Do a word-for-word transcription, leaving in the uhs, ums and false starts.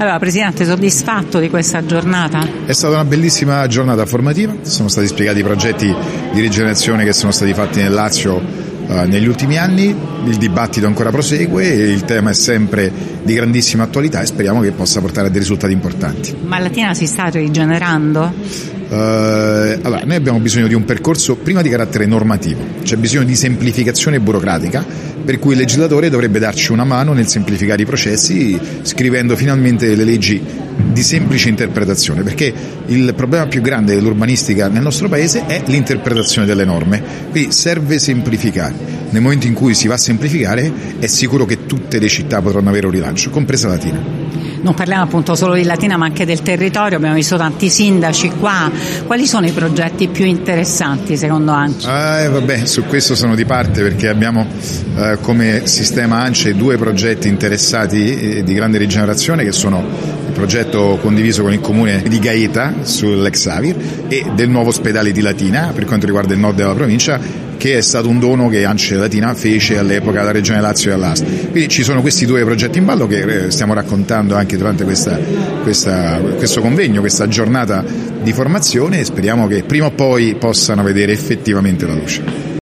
Allora, Presidente, soddisfatto di questa giornata? È stata una bellissima giornata formativa, sono stati spiegati i progetti di rigenerazione che sono stati fatti nel Lazio Uh, negli ultimi anni, il dibattito ancora prosegue e il tema è sempre di grandissima attualità e speriamo che possa portare a dei risultati importanti. Ma Latina si sta rigenerando? Uh, allora, noi abbiamo bisogno di un percorso prima di carattere normativo, c'è bisogno di semplificazione burocratica, per cui il legislatore dovrebbe darci una mano nel semplificare i processi, scrivendo finalmente le leggi di semplice interpretazione, perché il problema più grande dell'urbanistica nel nostro paese è l'interpretazione delle norme, quindi serve semplificare. Nel momento in cui si va a semplificare è sicuro che tutte le città potranno avere un rilancio, compresa Latina. Non parliamo appunto solo di Latina ma anche del territorio, abbiamo visto tanti sindaci qua, quali sono i progetti più interessanti secondo ANCI? Eh, vabbè, su questo sono di parte perché abbiamo eh, come sistema ANCI due progetti interessati eh, di grande rigenerazione che sono il progetto condiviso con il comune di Gaeta sull'ex Avir e del nuovo ospedale di Latina per quanto riguarda il nord della provincia, che è stato un dono che ANCI Latina fece all'epoca alla Regione Lazio e all'A S T. Quindi ci sono questi due progetti in ballo che stiamo raccontando anche durante questa, questa, questo convegno, questa giornata di formazione e speriamo che prima o poi possano vedere effettivamente la luce.